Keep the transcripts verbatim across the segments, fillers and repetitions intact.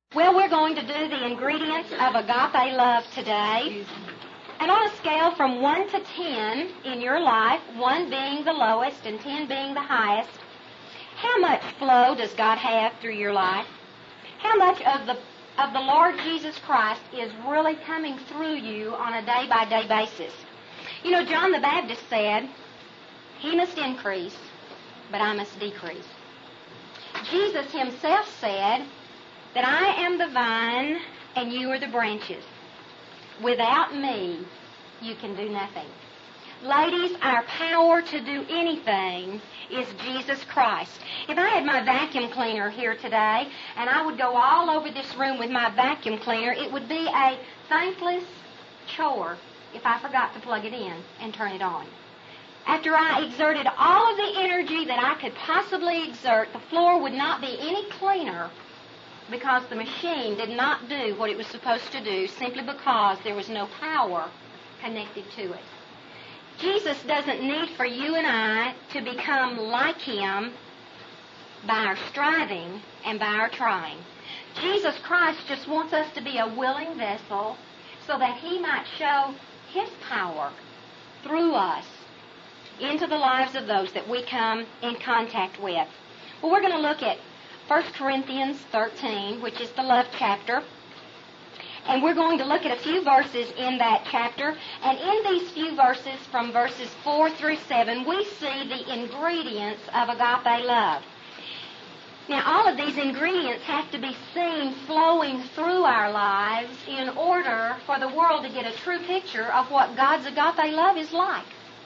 Well, we're going to do the ingredients of agape love today. And on a scale from one to ten in your life, one being the lowest and ten being the highest, how much flow does God have through your life? How much of the of the Lord Jesus Christ is really coming through you on a day-by-day basis? You know, John the Baptist said, "He must increase, but I must decrease." Jesus himself said that I am the vine and you are the branches. Without me, you can do nothing. Ladies, our power to do anything is Jesus Christ. If I had my vacuum cleaner here today and I would go all over this room with my vacuum cleaner, it would be a thankless chore if I forgot to plug it in and turn it on. After I exerted all of the energy that I could possibly exert, the floor would not be any cleaner because the machine did not do what it was supposed to do simply because there was no power connected to it. Jesus doesn't need for you and I to become like Him by our striving and by our trying. Jesus Christ just wants us to be a willing vessel so that He might show His power through us into the lives of those that we come in contact with. Well, we're going to look at First Corinthians thirteen, which is the love chapter. And we're going to look at a few verses in that chapter. And in these few verses, from verses four through seven, we see the ingredients of agape love. Now, all of these ingredients have to be seen flowing through our lives in order for the world to get a true picture of what God's agape love is like.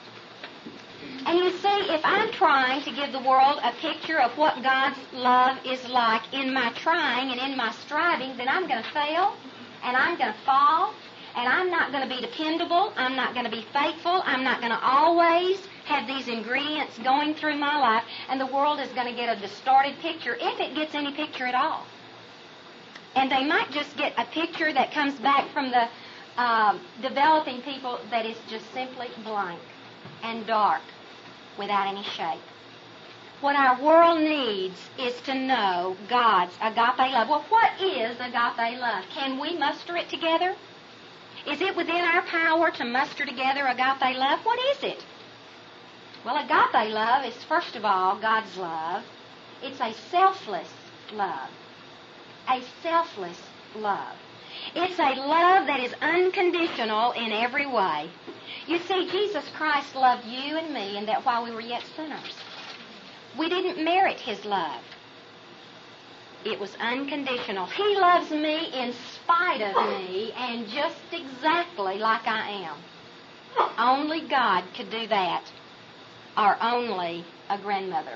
And you see, if I'm trying to give the world a picture of what God's love is like in my trying and in my striving, then I'm going to fail, and I'm going to fall, and I'm not going to be dependable, I'm not going to be faithful, I'm not going to always have these ingredients going through my life, and the world is going to get a distorted picture, if it gets any picture at all. And they might just get a picture that comes back from the uh, developing people that is just simply blank and dark, without any shape. What our world needs is to know God's agape love. Well, what is agape love? Can we muster it together? Is it within our power to muster together agape love? What is it? Well, agape love is, first of all, God's love. It's a selfless love. A selfless love. It's a love that is unconditional in every way. You see, Jesus Christ loved you and me, and that while we were yet sinners. We didn't merit His love. It was unconditional. He loves me in spite of me and just exactly like I am. Only God could do that, or only a grandmother.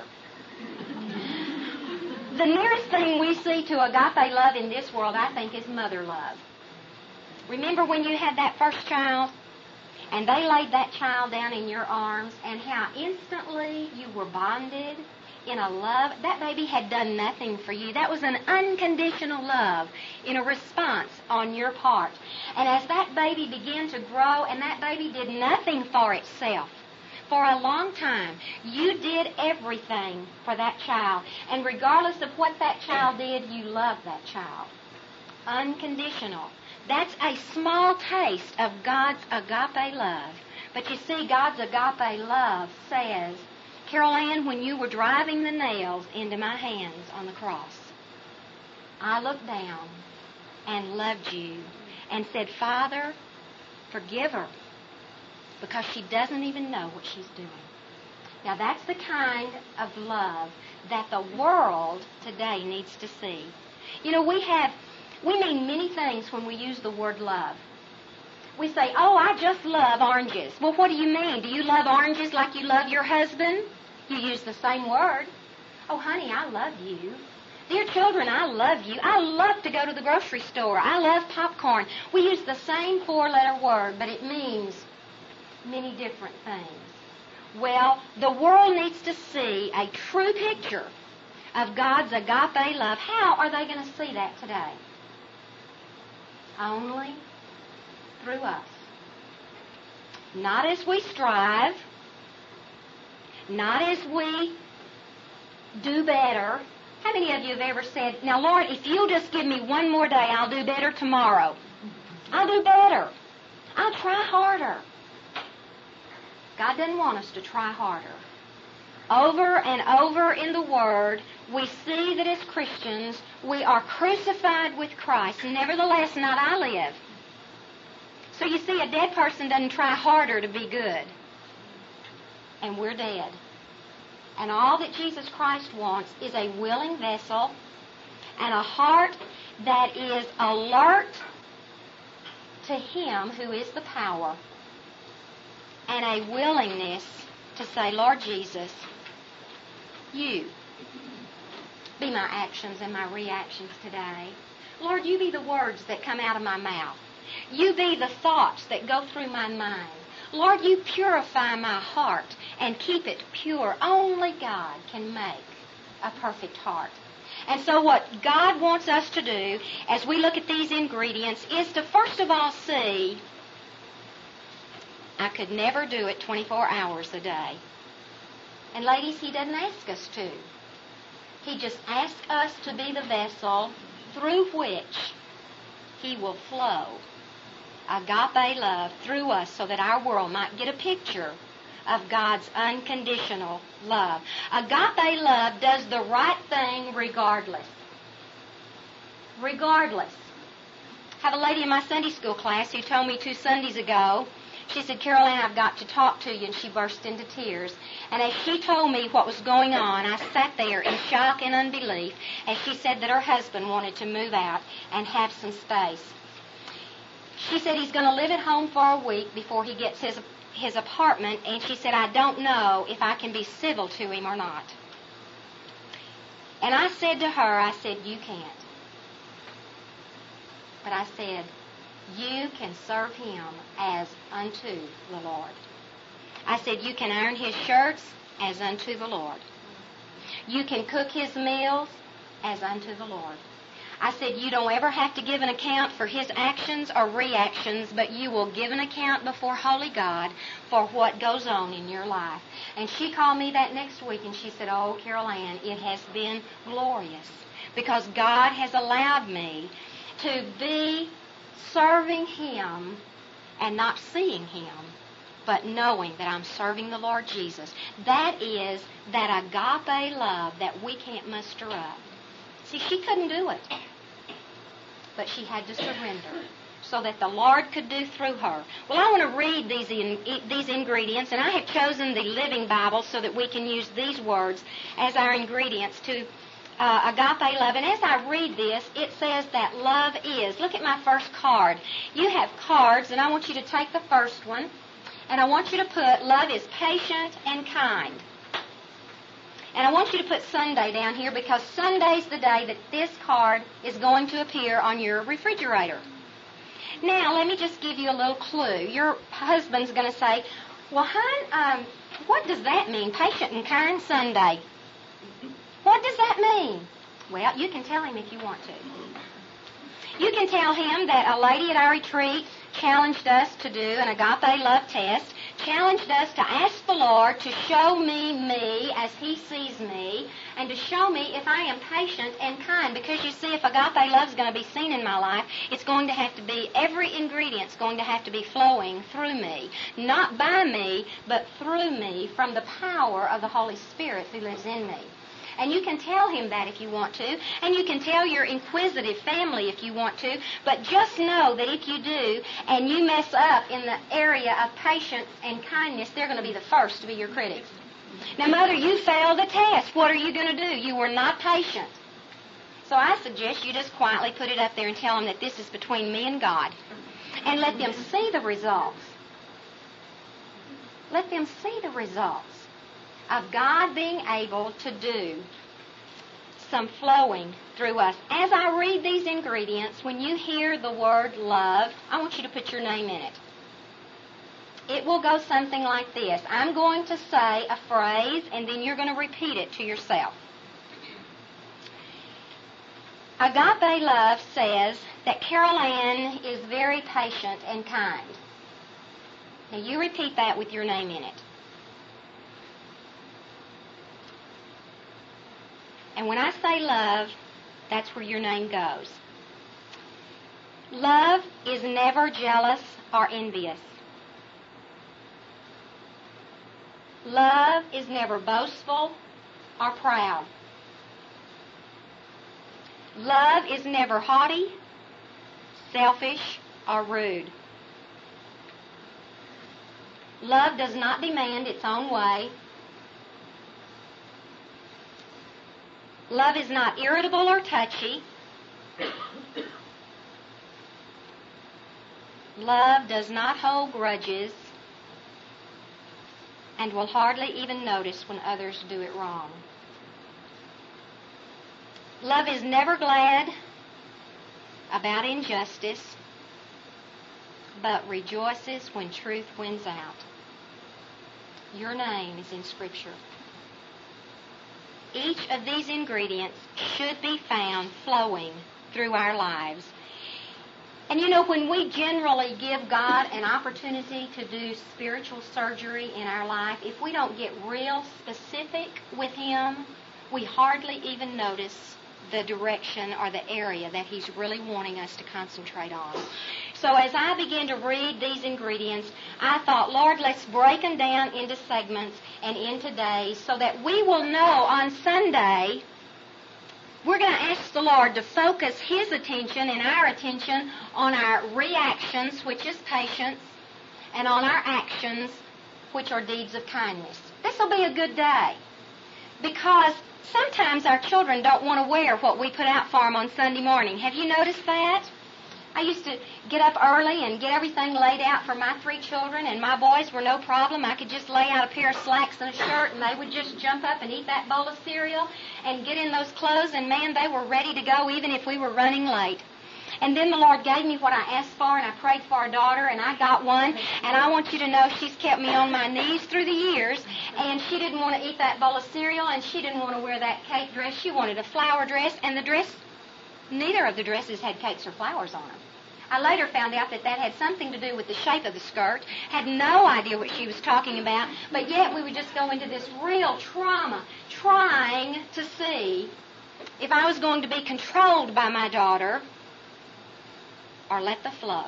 The nearest thing we see to agape love in this world, I think, is mother love. Remember when you had that first child? And they laid that child down in your arms, and how instantly you were bonded in a love. That baby had done nothing for you. That was an unconditional love in a response on your part. And as that baby began to grow, and that baby did nothing for itself, for a long time, you did everything for that child. And regardless of what that child did, you loved that child. Unconditional. That's a small taste of God's agape love. But you see, God's agape love says, Carol Ann, when you were driving the nails into my hands on the cross, I looked down and loved you and said, Father, forgive her, because she doesn't even know what she's doing. Now, that's the kind of love that the world today needs to see. You know, we have... We mean many things when we use the word love. We say, oh, I just love oranges. Well, what do you mean? Do you love oranges like you love your husband? You use the same word. Oh, honey, I love you. Dear children, I love you. I love to go to the grocery store. I love popcorn. We use the same four-letter word, but it means many different things. Well, the world needs to see a true picture of God's agape love. How are they going to see that today? Only through us. Not as we strive, not as we do better, How many of you have ever said, now, Lord, if you'll just give me one more day, I'll do better tomorrow. I'll do better. I'll try harder. God doesn't want us to try harder. Over and over in the Word, we see that as Christians, we are crucified with Christ. Nevertheless, not I live. So you see, a dead person doesn't try harder to be good. And we're dead. And all that Jesus Christ wants is a willing vessel and a heart that is alert to Him who is the power, and a willingness to say, Lord Jesus, you be my actions and my reactions today. Lord, you be the words that come out of my mouth. You be the thoughts that go through my mind. Lord, you purify my heart and keep it pure. Only God can make a perfect heart. And so what God wants us to do as we look at these ingredients is to first of all see, I could never do it twenty-four hours a day. And ladies, He doesn't ask us to. He just asks us to be the vessel through which He will flow agape love through us so that our world might get a picture of God's unconditional love. Agape love does the right thing regardless. Regardless. I have a lady in my Sunday school class who told me two Sundays ago, she said, Carol Ann, I've got to talk to you, and she burst into tears. And as she told me what was going on, I sat there in shock and unbelief as she said that her husband wanted to move out and have some space. She said he's going to live at home for a week before he gets his his apartment, and she said, I don't know if I can be civil to him or not. And I said to her, I said, you can't. But I said, you can serve him as unto the Lord. I said, you can iron his shirts as unto the Lord. You can cook his meals as unto the Lord. I said, you don't ever have to give an account for his actions or reactions, but you will give an account before Holy God for what goes on in your life. And she called me that next week and she said, oh, Carol Ann, it has been glorious because God has allowed me to be serving Him and not seeing Him, but knowing that I'm serving the Lord Jesus. That is that agape love that we can't muster up. See, she couldn't do it, but she had to surrender so that the Lord could do through her. Well, I want to read these in, these ingredients, and I have chosen the Living Bible so that we can use these words as our ingredients to uh, agape love. And as I read this, it says that love is. Look at my first card. You have cards, and I want you to take the first one, and I want you to put love is patient and kind. And I want you to put Sunday down here because Sunday's the day that this card is going to appear on your refrigerator. Now, let me just give you a little clue. Your husband's going to say, well, hon, um, what does that mean, patient and kind Sunday? What does that mean? Well, you can tell him if you want to. You can tell him that a lady at our retreat challenged us to do an agape love test, challenged us to ask the Lord to show me me as He sees me, and to show me if I am patient and kind. Because you see, if agape love is going to be seen in my life, it's going to have to be, every ingredient's going to have to be flowing through me. Not by me, but through me from the power of the Holy Spirit who lives in me. And you can tell him that if you want to. And you can tell your inquisitive family if you want to. But just know that if you do, and you mess up in the area of patience and kindness, they're going to be the first to be your critics. Now, Mother, you failed the test. What are you going to do? You were not patient. So I suggest you just quietly put it up there and tell them that this is between me and God. And let them see the results. Let them see the results of God being able to do some flowing through us. As I read these ingredients, when you hear the word love, I want you to put your name in it. It will go something like this. I'm going to say a phrase, and then you're going to repeat it to yourself. Agape love says that Carol Ann is very patient and kind. Now you repeat that with your name in it. And when I say love, that's where your name goes. Love is never jealous or envious. Love is never boastful or proud. Love is never haughty, selfish, or rude. Love does not demand its own way. Love is not irritable or touchy. Love does not hold grudges and will hardly even notice when others do it wrong. Love is never glad about injustice, but rejoices when truth wins out. Your name is in Scripture. Each of these ingredients should be found flowing through our lives. And you know, when we generally give God an opportunity to do spiritual surgery in our life, if we don't get real specific with Him, we hardly even notice the direction or the area that He's really wanting us to concentrate on. So as I began to read these ingredients, I thought, Lord, let's break them down into segments and into days so that we will know on Sunday. We're going to ask the Lord to focus His attention and our attention on our reactions, which is patience, and on our actions, which are deeds of kindness. This will be a good day because sometimes our children don't want to wear what we put out for them on Sunday morning. Have you noticed that? I used to get up early and get everything laid out for my three children, and my boys were no problem. I could just lay out a pair of slacks and a shirt, and they would just jump up and eat that bowl of cereal and get in those clothes, and man, they were ready to go even if we were running late. And then the Lord gave me what I asked for, and I prayed for a daughter, and I got one. And I want you to know she's kept me on my knees through the years, and she didn't want to eat that bowl of cereal, and she didn't want to wear that cake dress. She wanted a flower dress, and the dress, neither of the dresses had cakes or flowers on them. I later found out that that had something to do with the shape of the skirt. Had no idea what she was talking about, but yet we would just go into this real trauma, trying to see if I was going to be controlled by my daughter or let the flow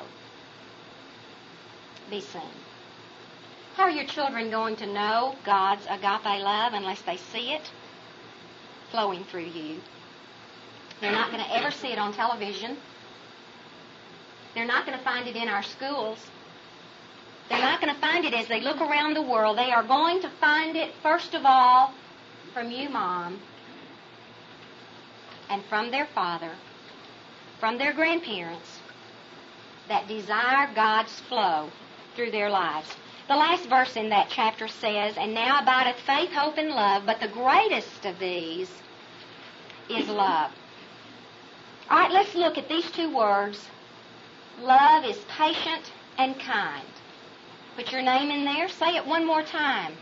be seen. How are your children going to know God's agape love unless they see it flowing through you? They're not going to ever see it on television. They're not going to find it in our schools. They're not going to find it as they look around the world. They are going to find it, first of all, from you, Mom, and from their father, from their grandparents, that desire God's flow through their lives. The last verse in that chapter says, "And now abideth faith, hope, and love, but the greatest of these is love." All right, let's look at these two words. Love is patient and kind. Put your name in there. Say it one more time.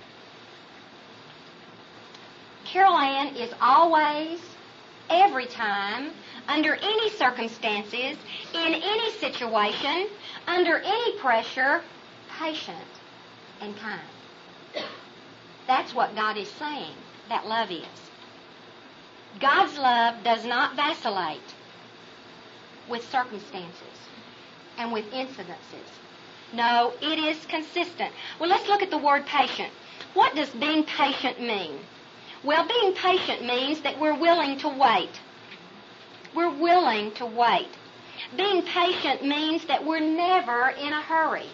Carol Ann is always, every time, under any circumstances, in any situation, under any pressure, patient and kind. That's what God is saying that love is. God's love does not vacillate with circumstances and with incidences. No, it is consistent. Well, let's look at the word patient. What does being patient mean? Well, being patient means that we're willing to wait. We're willing to wait. Being patient means that we're never in a hurry.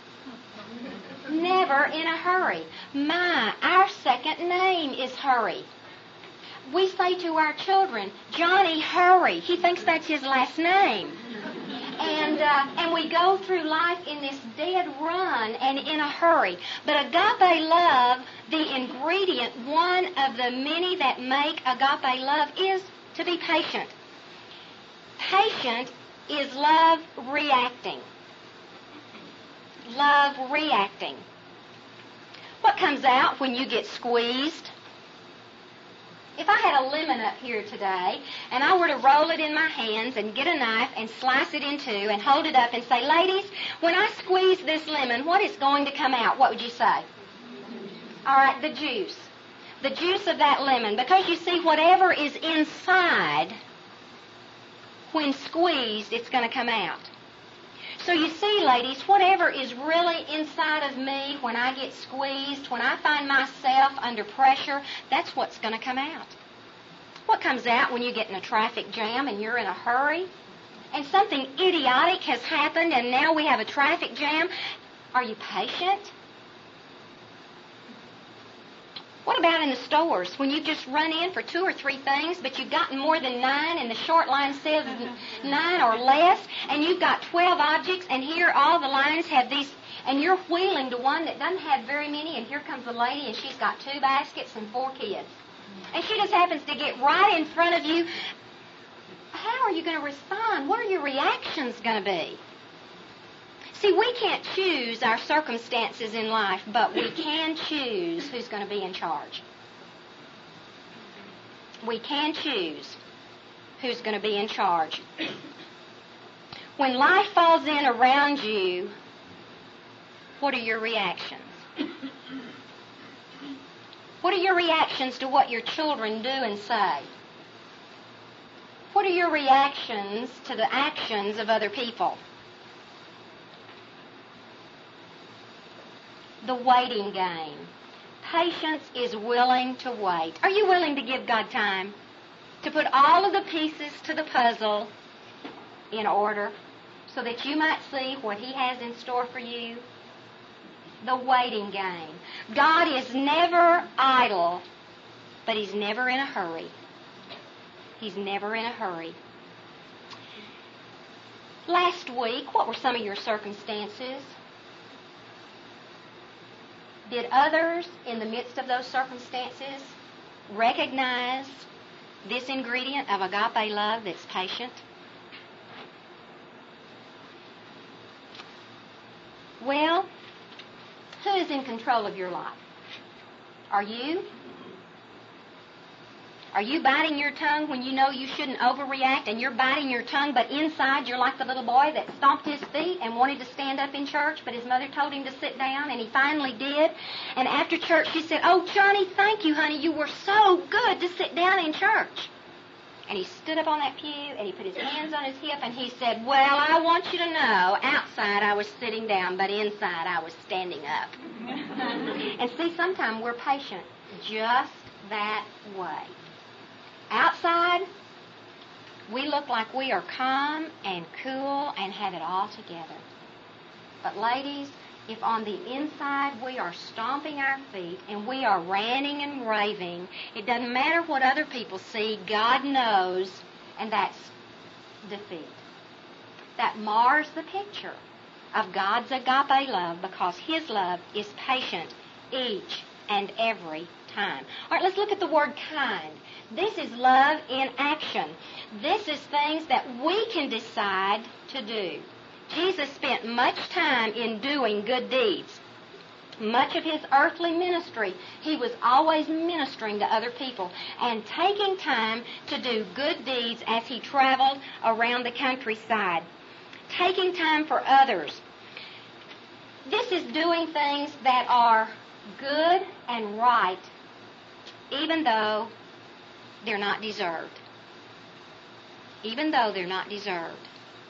Never in a hurry. My, our second name is hurry. We say to our children, Johnny, hurry. He thinks that's his last name. And uh, and we go through life in this dead run and in a hurry. But agape love, the ingredient, one of the many that make agape love, is to be patient. Patient is love reacting. Love reacting. What comes out when you get squeezed? If I had a lemon up here today, and I were to roll it in my hands and get a knife and slice it in two and hold it up and say, ladies, when I squeeze this lemon, what is going to come out? What would you say? All right, the juice. the juice of that lemon. Because you see, whatever is inside, when squeezed, it's going to come out. So you see, ladies, whatever is really inside of me when I get squeezed, when I find myself under pressure, that's what's going to come out. What comes out when you get in a traffic jam and you're in a hurry and something idiotic has happened and now we have a traffic jam? Are you patient? What about in the stores when you just run in for two or three things, but you've gotten more than nine and the short line says nine or less, and you've got twelve objects, and here all the lines have these, and you're wheeling to one that doesn't have very many, and here comes a lady and she's got two baskets and four kids. And she just happens to get right in front of you. How are you going to respond? What are your reactions going to be? See, we can't choose our circumstances in life, but we can choose who's going to be in charge. We can choose who's going to be in charge. When life falls in around you, what are your reactions? What are your reactions to what your children do and say? What are your reactions to the actions of other people? The waiting game. Patience is willing to wait. Are you willing to give God time to put all of the pieces to the puzzle in order so that you might see what He has in store for you? The waiting game. God is never idle, but He's never in a hurry. He's never in a hurry. Last week, what were some of your circumstances? Did others in the midst of those circumstances recognize this ingredient of agape love that's patient? Well, who is in control of your life? Are you? Are you biting your tongue when you know you shouldn't overreact, and you're biting your tongue, but inside you're like the little boy that stomped his feet and wanted to stand up in church, but his mother told him to sit down, and he finally did. And after church she said, "Oh, Johnny, thank you, honey. You were so good to sit down in church." And he stood up on that pew, and he put his hands on his hip, and he said, "Well, I want you to know, outside I was sitting down, but inside I was standing up." And see, sometimes we're patient just that way. Outside, we look like we are calm and cool and have it all together. But ladies, if on the inside we are stomping our feet and we are ranting and raving, it doesn't matter what other people see, God knows, and that's defeat. That mars the picture of God's agape love, because His love is patient each and every time. All right, let's look at the word kind. This is love in action. This is things that we can decide to do. Jesus spent much time in doing good deeds. Much of His earthly ministry, He was always ministering to other people and taking time to do good deeds as He traveled around the countryside. Taking time for others. This is doing things that are good and right, even though they're not deserved. Even though they're not deserved.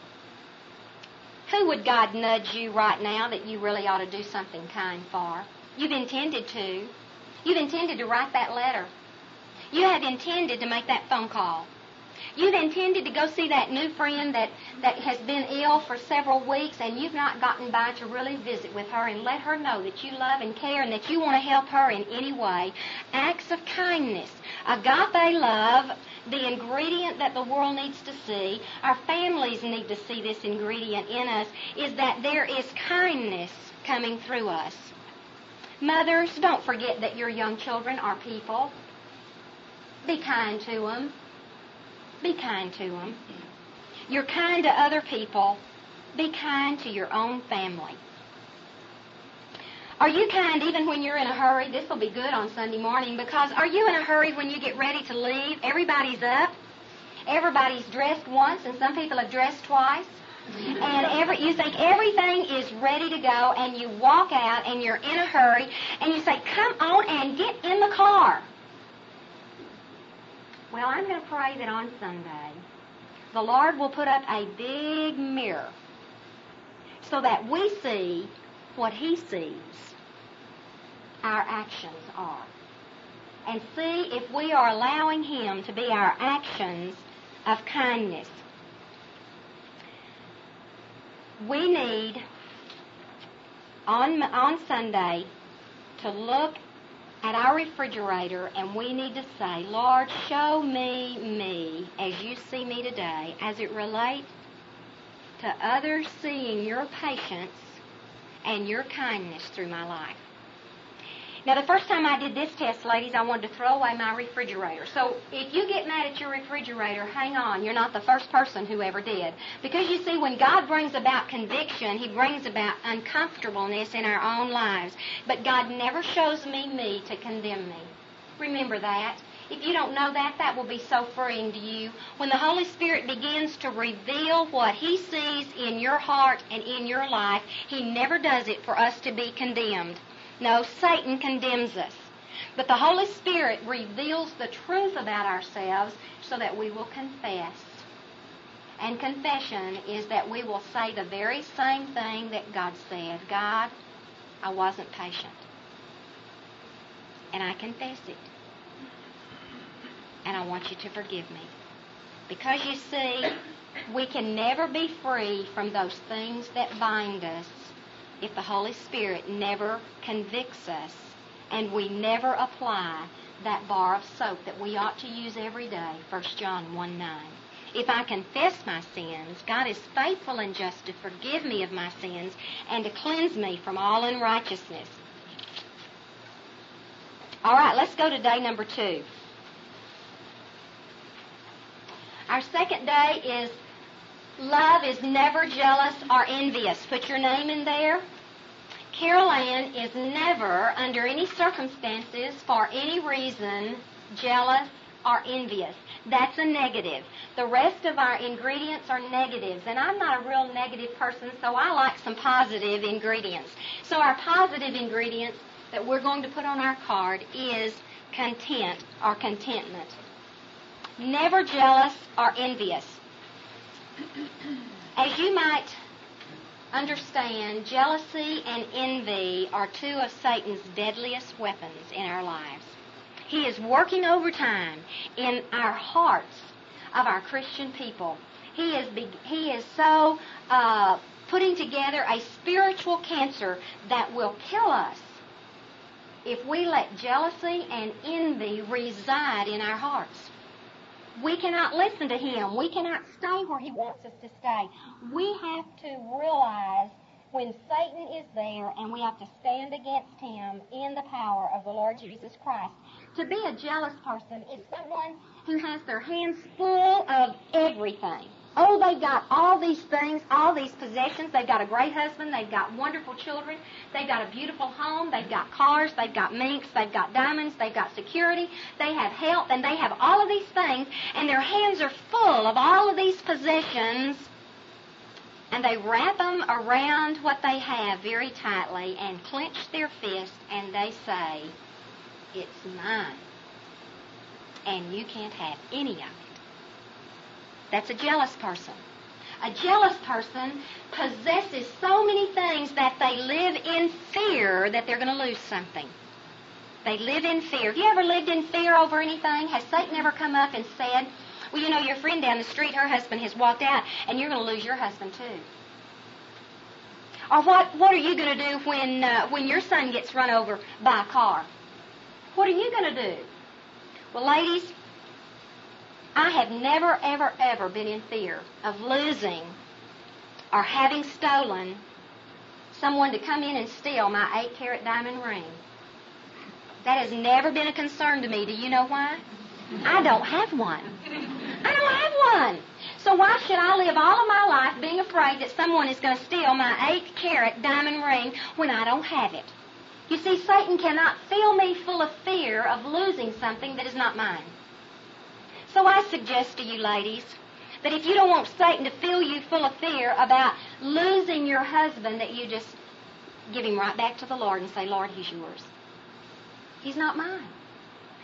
Who would God nudge you right now that you really ought to do something kind for? You've intended to. You've intended to write that letter. You have intended to make that phone call. You've intended to go see that new friend that, that has been ill for several weeks, and you've not gotten by to really visit with her and let her know that you love and care and that you want to help her in any way. Acts of kindness. Agape love, the ingredient that the world needs to see, our families need to see this ingredient in us, is that there is kindness coming through us. Mothers, don't forget that your young children are people. Be kind to them. Be kind to them. You're kind to other people. Be kind to your own family. Are you kind even when you're in a hurry? This will be good on Sunday morning, because are you in a hurry when you get ready to leave? Everybody's up. Everybody's dressed once, and some people have dressed twice. And every, you think everything is ready to go, and you walk out, and you're in a hurry, and you say, "Come on and get in the car." Well, I'm going to pray that on Sunday, the Lord will put up a big mirror so that we see what He sees our actions are. And see if we are allowing Him to be our actions of kindness. We need, on, on Sunday, to look at our refrigerator, and we need to say, Lord, show me me as you see me today, as it relates to others seeing your patience and your kindness through my life. Now, the first time I did this test, ladies, I wanted to throw away my refrigerator. So if you get mad at your refrigerator, hang on. You're not the first person who ever did. Because you see, when God brings about conviction, He brings about uncomfortableness in our own lives. But God never shows me me to condemn me. Remember that. If you don't know that, that will be so freeing to you. When the Holy Spirit begins to reveal what He sees in your heart and in your life, He never does it for us to be condemned. No, Satan condemns us. But the Holy Spirit reveals the truth about ourselves so that we will confess. And confession is that we will say the very same thing that God said. God, I wasn't patient. And I confess it. And I want you to forgive me. Because you see, we can never be free from those things that bind us if the Holy Spirit never convicts us and we never apply that bar of soap that we ought to use every day, First John one nine. If I confess my sins, God is faithful and just to forgive me of my sins and to cleanse me from all unrighteousness. All right, let's go to day number two. Our second day is love is never jealous or envious. Put your name in there. Carol Ann is never, under any circumstances, for any reason, jealous or envious. That's a negative. The rest of our ingredients are negatives, and I'm not a real negative person, so I like some positive ingredients. So our positive ingredients that we're going to put on our card is content or contentment. Never jealous or envious. As you might understand, jealousy and envy are two of Satan's deadliest weapons in our lives. He is working overtime in our hearts of our Christian people. He is be, he is so uh, putting together a spiritual cancer that will kill us if we let jealousy and envy reside in our hearts. We cannot listen to him. We cannot stay where he wants us to stay. We have to realize when Satan is there, and we have to stand against him in the power of the Lord Jesus Christ. To be a jealous person is someone who has their hands full of everything. Oh, they've got all these things, all these possessions. They've got a great husband. They've got wonderful children. They've got a beautiful home. They've got cars. They've got minks. They've got diamonds. They've got security. They have health, and they have all of these things, and their hands are full of all of these possessions, and they wrap them around what they have very tightly and clench their fist, and they say, "It's mine, and you can't have any of it." That's a jealous person. A jealous person possesses so many things that they live in fear that they're going to lose something. They live in fear. Have you ever lived in fear over anything? Has Satan ever come up and said, well, you know, your friend down the street, her husband has walked out, and you're going to lose your husband too? Or what, what are you going to do when, uh, when your son gets run over by a car? What are you going to do? Well, ladies, I have never, ever, ever been in fear of losing or having stolen someone to come in and steal my eight-carat diamond ring. That has never been a concern to me. Do you know why? I don't have one. I don't have one. So why should I live all of my life being afraid that someone is going to steal my eight-carat diamond ring when I don't have it? You see, Satan cannot fill me full of fear of losing something that is not mine. So I suggest to you, ladies, that if you don't want Satan to fill you full of fear about losing your husband, that you just give him right back to the Lord and say, Lord, he's yours. He's not mine.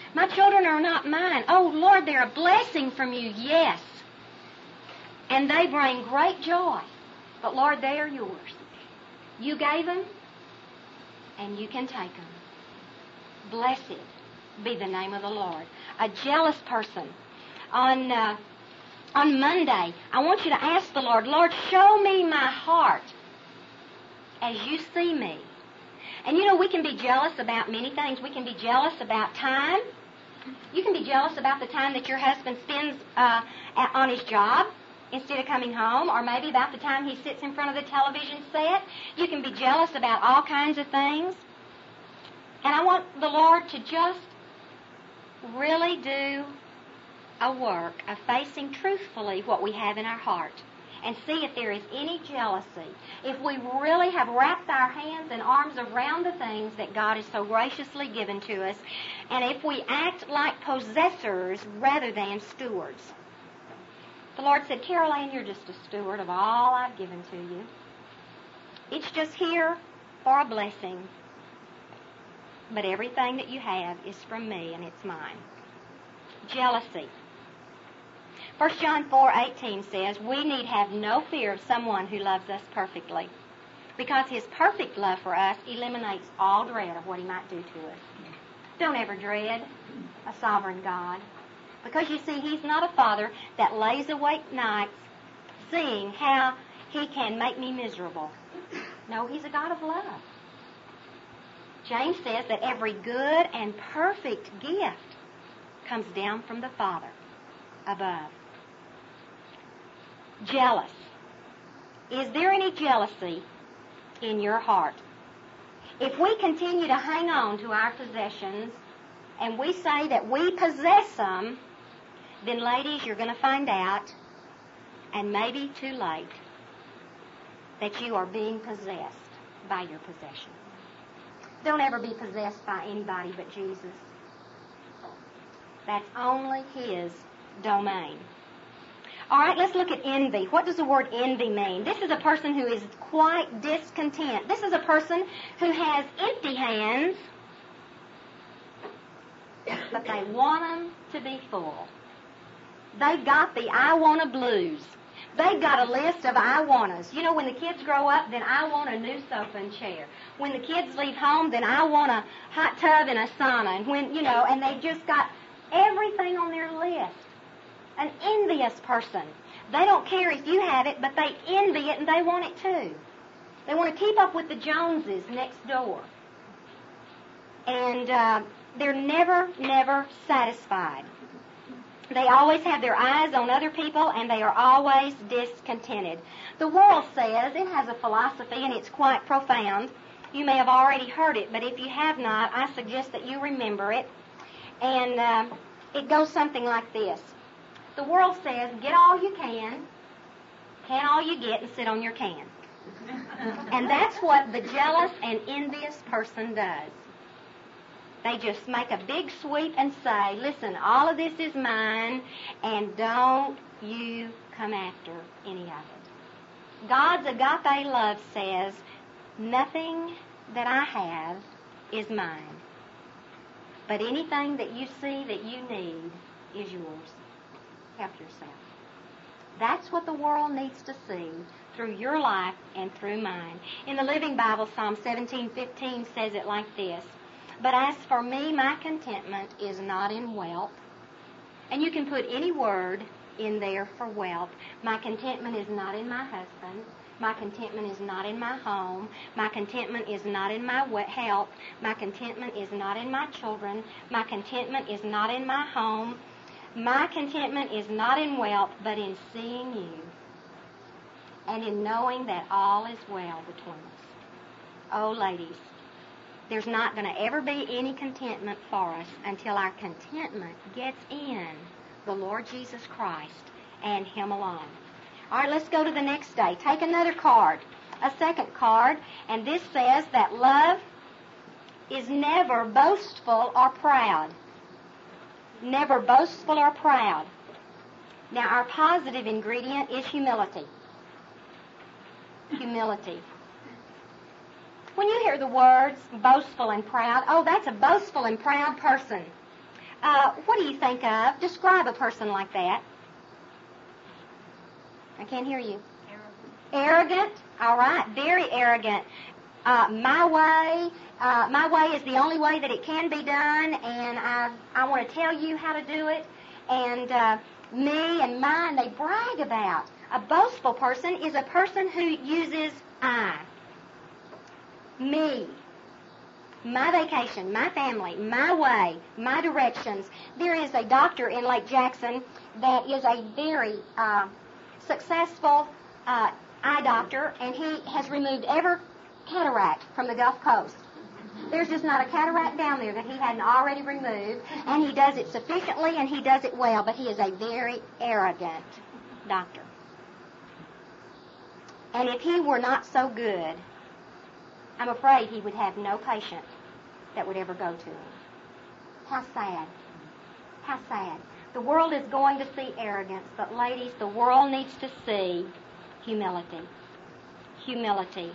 My children are not mine. Oh, Lord, they're a blessing from you. Yes. And they bring great joy. But, Lord, they are yours. You gave them, and you can take them. Blessed be the name of the Lord. A jealous person. On, uh, on Monday, I want you to ask the Lord, Lord, show me my heart as you see me. And, you know, we can be jealous about many things. We can be jealous about time. You can be jealous about the time that your husband spends uh, on his job instead of coming home, or maybe about the time he sits in front of the television set. You can be jealous about all kinds of things. And I want the Lord to just really do a work of facing truthfully what we have in our heart and see if there is any jealousy. If we really have wrapped our hands and arms around the things that God has so graciously given to us, and if we act like possessors rather than stewards. The Lord said, Carol Ann, you're just a steward of all I've given to you. It's just here for a blessing. But everything that you have is from me, and it's mine. Jealousy. First John four eighteen says, we need have no fear of someone who loves us perfectly, because his perfect love for us eliminates all dread of what he might do to us. Don't ever dread a sovereign God. Because, you see, he's not a father that lays awake nights seeing how he can make me miserable. No, he's a God of love. James says that every good and perfect gift comes down from the Father above. Jealous. Is there any jealousy in your heart? If we continue to hang on to our possessions and we say that we possess them, then, ladies, you're going to find out, and maybe too late, that you are being possessed by your possessions. Don't ever be possessed by anybody but Jesus. That's only His domain. All right, let's look at envy. What does the word envy mean? This is a person who is quite discontent. This is a person who has empty hands, but they want them to be full. They've got the I wanna blues. They've got a list of I wannas. You know, when the kids grow up, then I want a new sofa and chair. When the kids leave home, then I want a hot tub and a sauna. And when, you know, and they've just got everything on their list. An envious person. They don't care if you have it, but they envy it and they want it too. They want to keep up with the Joneses next door. And uh, they're never, never satisfied. They always have their eyes on other people, and they are always discontented. The world says, it has a philosophy, and it's quite profound. You may have already heard it, but if you have not, I suggest that you remember it. And uh, it goes something like this. The world says, get all you can, can all you get, and sit on your can. And that's what the jealous and envious person does. They just make a big sweep and say, listen, all of this is mine, and don't you come after any of it. God's agape love says, nothing that I have is mine. But anything that you see that you need is yours. Help yourself. That's what the world needs to see through your life and through mine. In the Living Bible, Psalm seventeen fifteen says it like this. But as for me, my contentment is not in wealth. And you can put any word in there for wealth. My contentment is not in my husband. My contentment is not in my home. My contentment is not in my health. My contentment is not in my children. My contentment is not in my home. My contentment is not in wealth, but in seeing you and in knowing that all is well between us. Oh, ladies, there's not going to ever be any contentment for us until our contentment gets in the Lord Jesus Christ and Him alone. All right, let's go to the next day. Take another card, a second card, and this says that love is never boastful or proud. Never boastful or proud. Now, our positive ingredient is humility. Humility. When you hear the words boastful and proud, oh, that's a boastful and proud person. Uh, what do you think of? Describe a person like that. I can't hear you. Arrogant. Arrogant. All right. Very arrogant. Uh, my way. Uh, my way is the only way that it can be done, and I I want to tell you how to do it. And uh, me and mine, they brag about. A boastful person is a person who uses I. Me. My vacation, my family, my way, my directions. There is a doctor in Lake Jackson that is a very uh, successful uh, eye doctor, and he has removed every cataract from the Gulf Coast. There's just not a cataract down there that he hadn't already removed, and he does it sufficiently and he does it well, but he is a very arrogant doctor. And if he were not so good, I'm afraid he would have no patient that would ever go to him. How sad. How sad. The world is going to see arrogance, but ladies, the world needs to see humility. Humility.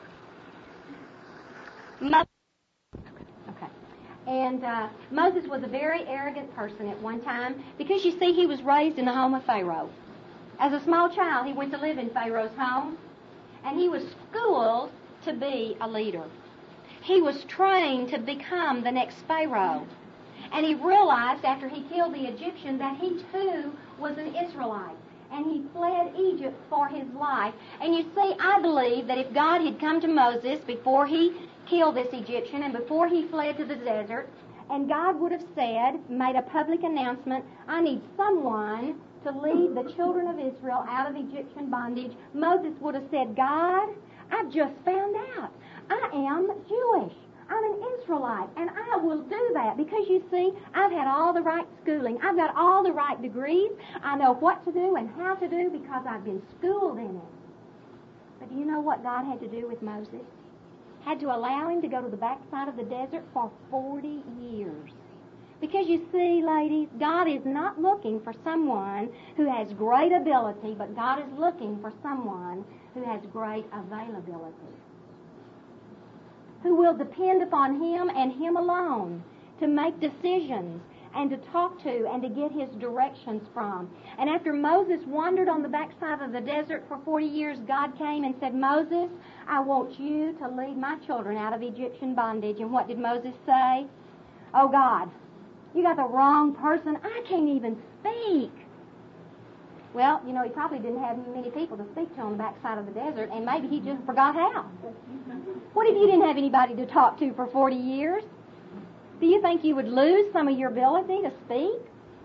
Mo- okay. And uh, Moses was a very arrogant person at one time because, you see, he was raised in the home of Pharaoh. As a small child, he went to live in Pharaoh's home, and he was schooled to be a leader. He was trained to become the next Pharaoh. And he realized after he killed the Egyptian that he too was an Israelite. And he fled Egypt for his life. And you see, I believe that if God had come to Moses before he killed this Egyptian and before he fled to the desert, and God would have said, made a public announcement, I need someone to lead the children of Israel out of Egyptian bondage, Moses would have said, God, I've just found out. I am Jewish. I'm an Israelite, and I will do that because, you see, I've had all the right schooling. I've got all the right degrees. I know what to do and how to do because I've been schooled in it. But do you know what God had to do with Moses? Had to allow him to go to the backside of the desert for forty years. Because, you see, ladies, God is not looking for someone who has great ability, but God is looking for someone who has great availability, who will depend upon him and him alone to make decisions and to talk to and to get his directions from. And after Moses wandered on the backside of the desert for forty years, God came and said, Moses, I want you to lead my children out of Egyptian bondage. And what did Moses say? Oh, God, you got the wrong person. I can't even speak. Well, you know, he probably didn't have many people to speak to on the backside of the desert, and maybe he just forgot how. What if you didn't have anybody to talk to for forty years? Do you think you would lose some of your ability to speak?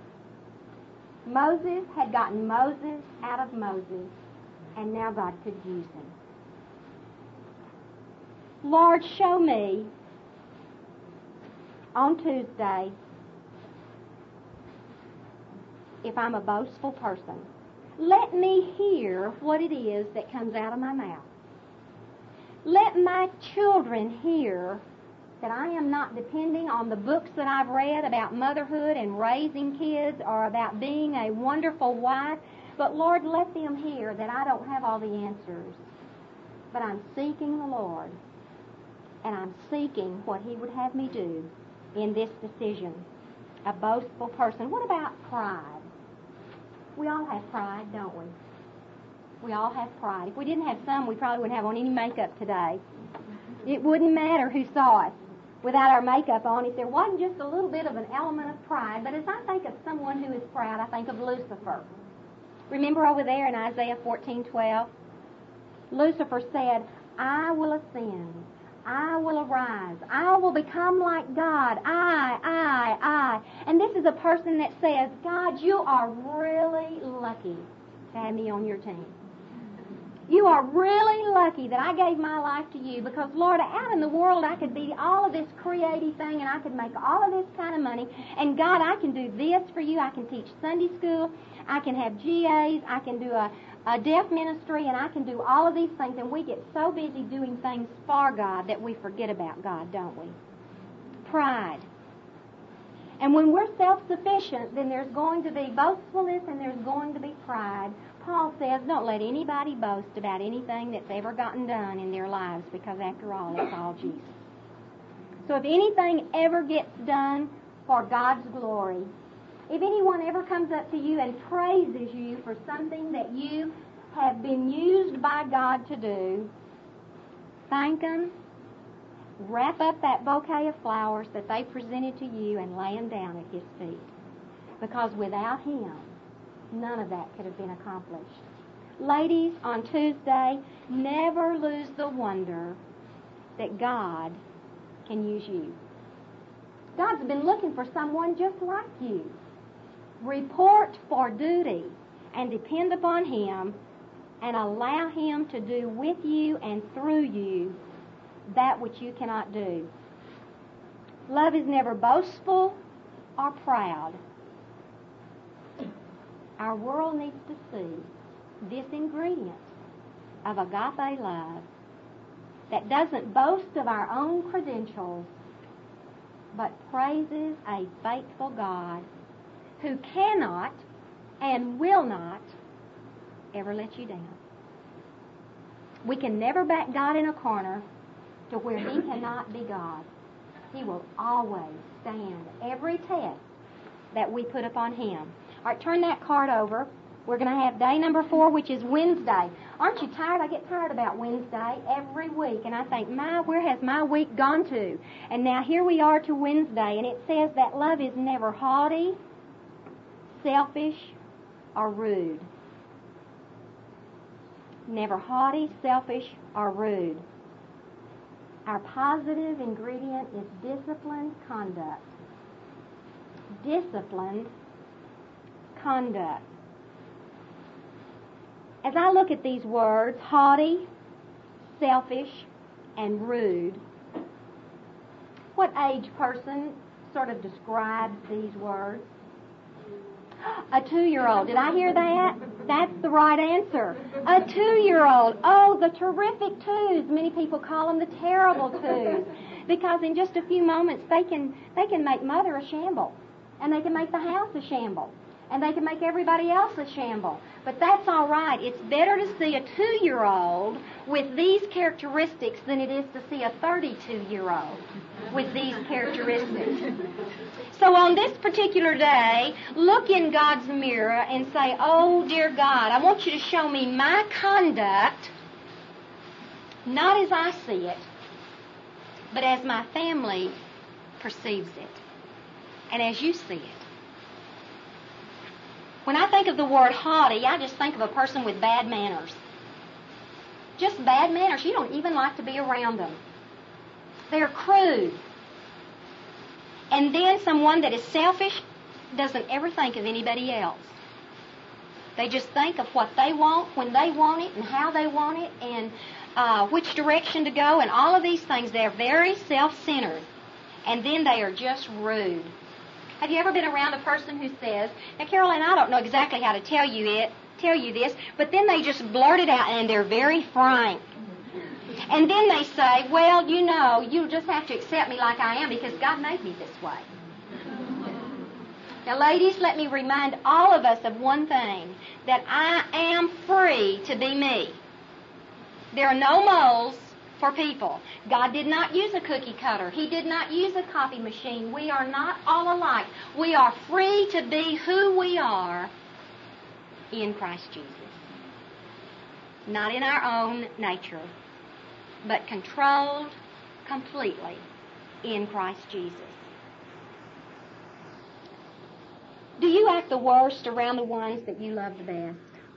Moses had gotten Moses out of Moses, and now God could use him. Lord, show me on Tuesday if I'm a boastful person. Let me hear what it is that comes out of my mouth. Let my children hear that I am not depending on the books that I've read about motherhood and raising kids or about being a wonderful wife. But, Lord, let them hear that I don't have all the answers. But I'm seeking the Lord. And I'm seeking what He would have me do in this decision. A boastful person. What about pride? We all have pride, don't we? We all have pride. If we didn't have some, we probably wouldn't have on any makeup today. It wouldn't matter who saw us without our makeup on if there wasn't just a little bit of an element of pride. But as I think of someone who is proud, I think of Lucifer. Remember over there in Isaiah fourteen twelve? Lucifer said, I will ascend. I will arise. I will become like God. I, I, I. And this is a person that says, God, you are really lucky to have me on your team. You are really lucky that I gave my life to you because, Lord, out in the world I could be all of this creative thing and I could make all of this kind of money. And, God, I can do this for you. I can teach Sunday school. I can have G As. I can do a, a deaf ministry. And I can do all of these things. And we get so busy doing things for God that we forget about God, don't we? Pride. And when we're self-sufficient, then there's going to be boastfulness and there's going to be pride. Paul says, don't let anybody boast about anything that's ever gotten done in their lives because, after all, it's all Jesus. So if anything ever gets done for God's glory. If anyone ever comes up to you and praises you for something that you have been used by God to do, thank them. Wrap up that bouquet of flowers that they presented to you and lay them down at His feet. Because without Him, none of that could have been accomplished. Ladies, on Tuesday, never lose the wonder that God can use you. God's been looking for someone just like you. Report for duty and depend upon Him and allow Him to do with you and through you that which you cannot do. Love is never boastful or proud. Our world needs to see this ingredient of agape love that doesn't boast of our own credentials, but praises a faithful God who cannot and will not ever let you down. We can never back God in a corner to where He cannot be God. He will always stand every test that we put upon Him. All right, turn that card over. We're going to have day number four, which is Wednesday. Aren't you tired? I get tired about Wednesday every week, and I think, my, where has my week gone to? And now here we are to Wednesday, and it says that love is never haughty, selfish, or rude. Never haughty, selfish, or rude. Our positive ingredient is disciplined conduct. Disciplined conduct. As I look at these words, haughty, selfish, and rude, what age person sort of describes these words? A two-year-old. Did I hear that? That's the right answer. A two-year-old. Oh, the terrific twos. Many people call them the terrible twos. Because in just a few moments, they can they can make mother a shamble. And they can make the house a shamble. And they can make everybody else a shamble. But that's all right. It's better to see a two-year-old with these characteristics than it is to see a thirty-two-year-old with these characteristics. So on this particular day, look in God's mirror and say, oh, dear God, I want you to show me my conduct, not as I see it, but as my family perceives it, and as you see it. When I think of the word haughty, I just think of a person with bad manners. Just bad manners. You don't even like to be around them. They're crude. And then someone that is selfish doesn't ever think of anybody else. They just think of what they want, when they want it, and how they want it, and uh, which direction to go, and all of these things. They're very self-centered. And then they are just rude. Have you ever been around a person who says, now, Caroline, I don't know exactly how to tell you it, tell you this, but then they just blurt it out, and they're very frank. And then they say, well, you know, you just have to accept me like I am because God made me this way. Now, ladies, let me remind all of us of one thing, that I am free to be me. There are no molds for people. God did not use a cookie cutter. He did not use a copy machine. We are not all alike. We are free to be who we are in Christ Jesus. Not in our own nature, but controlled completely in Christ Jesus. Do you act the worst around the ones that you love the best?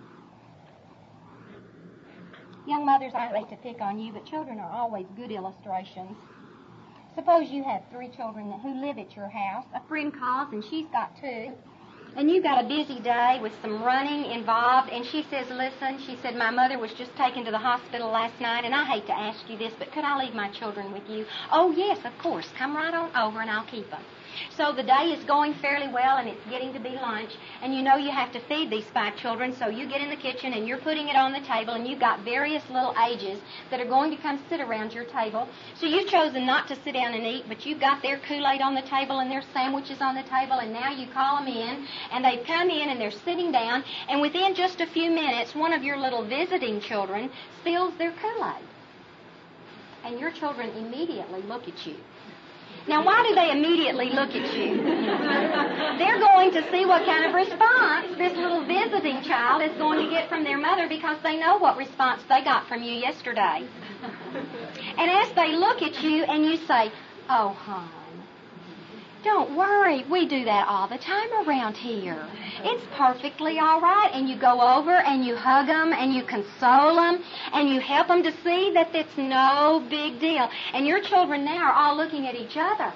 Young mothers, I hate to pick on you, but children are always good illustrations. Suppose you have three children who live at your house. A friend calls, and she's got two. And you've got a busy day with some running involved, and she says, listen, she said, my mother was just taken to the hospital last night, and I hate to ask you this, but could I leave my children with you? Oh, yes, of course. Come right on over, and I'll keep them. So the day is going fairly well, and it's getting to be lunch, and you know you have to feed these five children, so you get in the kitchen, and you're putting it on the table, and you've got various little ages that are going to come sit around your table. So you've chosen not to sit down and eat, but you've got their Kool-Aid on the table and their sandwiches on the table, and now you call them in, and they've come in, and they're sitting down, and within just a few minutes, one of your little visiting children spills their Kool-Aid. And your children immediately look at you. Now, why do they immediately look at you? They're going to see what kind of response this little visiting child is going to get from their mother because they know what response they got from you yesterday. And as they look at you and you say, "Oh, hon, don't worry, we do that all the time around here. It's perfectly all right." And you go over and you hug them and you console them and you help them to see that it's no big deal. And your children now are all looking at each other.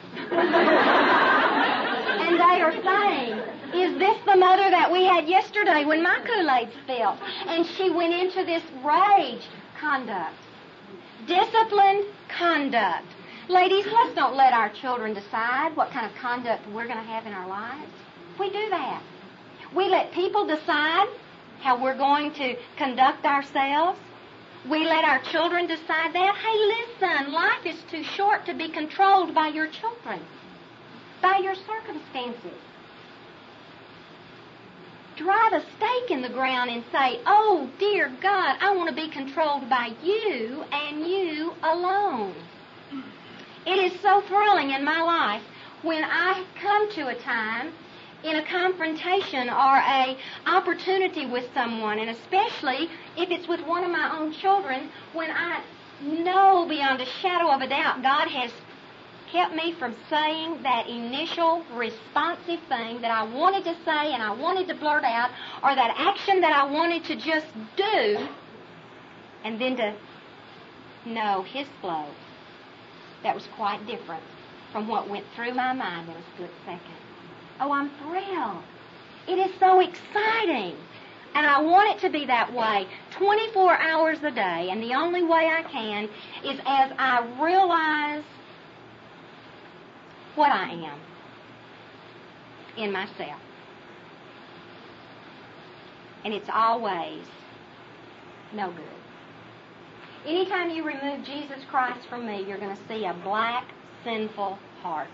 And they are saying, "Is this the mother that we had yesterday when my Kool-Aid spilled?" And she went into this rage. Conduct. Disciplined conduct. Ladies, let's don't let our children decide what kind of conduct we're going to have in our lives. We do that. We let people decide how we're going to conduct ourselves. We let our children decide that. Hey, listen, life is too short to be controlled by your children, by your circumstances. Drive a stake in the ground and say, "Oh, dear God, I want to be controlled by you and you alone." It is so thrilling in my life when I come to a time in a confrontation or a opportunity with someone, and especially if it's with one of my own children, when I know beyond a shadow of a doubt God has kept me from saying that initial responsive thing that I wanted to say and I wanted to blurt out, or that action that I wanted to just do, and then to know His flow. That was quite different from what went through my mind in a split second. Oh, I'm thrilled. It is so exciting. And I want it to be that way twenty-four hours a day. And the only way I can is as I realize what I am in myself. And it's always no good. Anytime you remove Jesus Christ from me, you're going to see a black, sinful heart.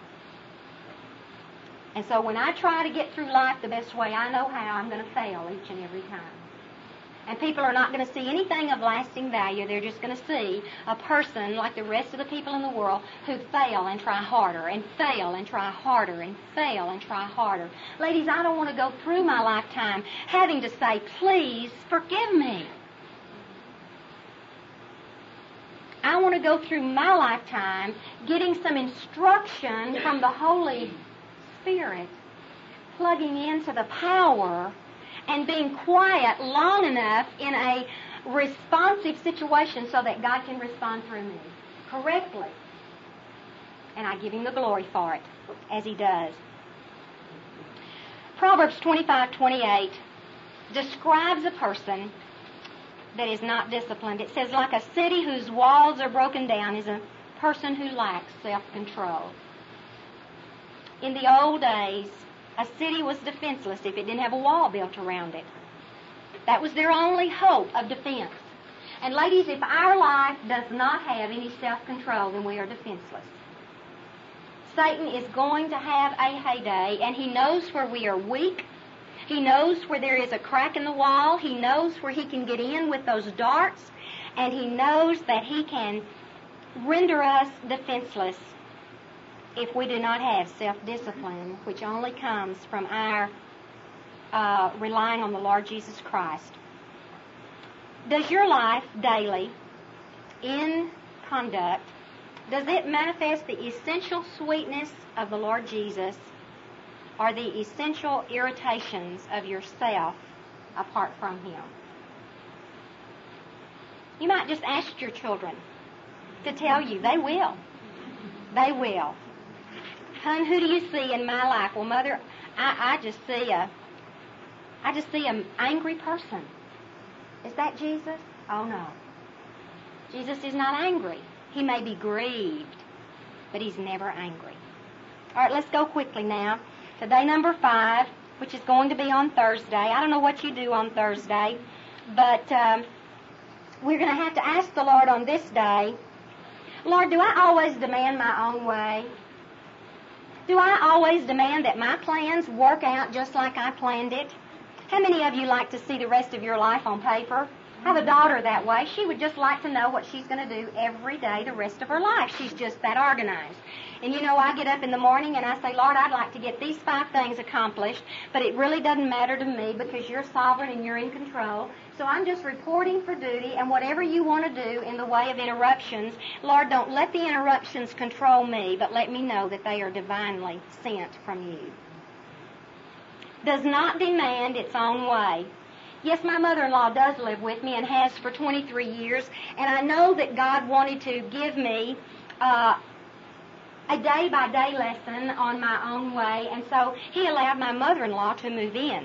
And so when I try to get through life the best way I know how, I'm going to fail each and every time. And people are not going to see anything of lasting value. They're just going to see a person like the rest of the people in the world who fail and try harder and fail and try harder and fail and try harder. Ladies, I don't want to go through my lifetime having to say, "Please forgive me." I want to go through my lifetime getting some instruction from the Holy Spirit, plugging into the power and being quiet long enough in a responsive situation so that God can respond through me correctly. And I give Him the glory for it, as He does. Proverbs twenty-five twenty-eight describes a person that is not disciplined. It says, like a city whose walls are broken down is a person who lacks self-control. In the old days, a city was defenseless if it didn't have a wall built around it. That was their only hope of defense. And ladies, if our life does not have any self-control, then we are defenseless. Satan is going to have a heyday, and he knows where we are weak. He knows where there is a crack in the wall. He knows where he can get in with those darts. And he knows that he can render us defenseless if we do not have self-discipline, which only comes from our uh, relying on the Lord Jesus Christ. Does your life daily, in conduct, does it manifest the essential sweetness of the Lord Jesus, or the essential irritations of yourself apart from Him? You might just ask your children to tell you. They will. They will. Hon, who do you see in my life? Well, Mother, I, I just see a, I just see an angry person. Is that Jesus? Oh, no. Jesus is not angry. He may be grieved, but He's never angry. All right, let's go quickly now. Today, number five, which is going to be on Thursday. I don't know what you do on Thursday, but um, we're going to have to ask the Lord on this day, Lord, do I always demand my own way? Do I always demand that my plans work out just like I planned it? How many of you like to see the rest of your life on paper? I have a daughter that way. She would just like to know what she's going to do every day the rest of her life. She's just that organized. And you know, I get up in the morning and I say, Lord, I'd like to get these five things accomplished, but it really doesn't matter to me because you're sovereign and you're in control. So I'm just reporting for duty, and whatever you want to do in the way of interruptions, Lord, don't let the interruptions control me, but let me know that they are divinely sent from you. Does not demand its own way. Yes, my mother-in-law does live with me and has for twenty-three years, and I know that God wanted to give me uh, a day-by-day lesson on my own way, and so He allowed my mother-in-law to move in.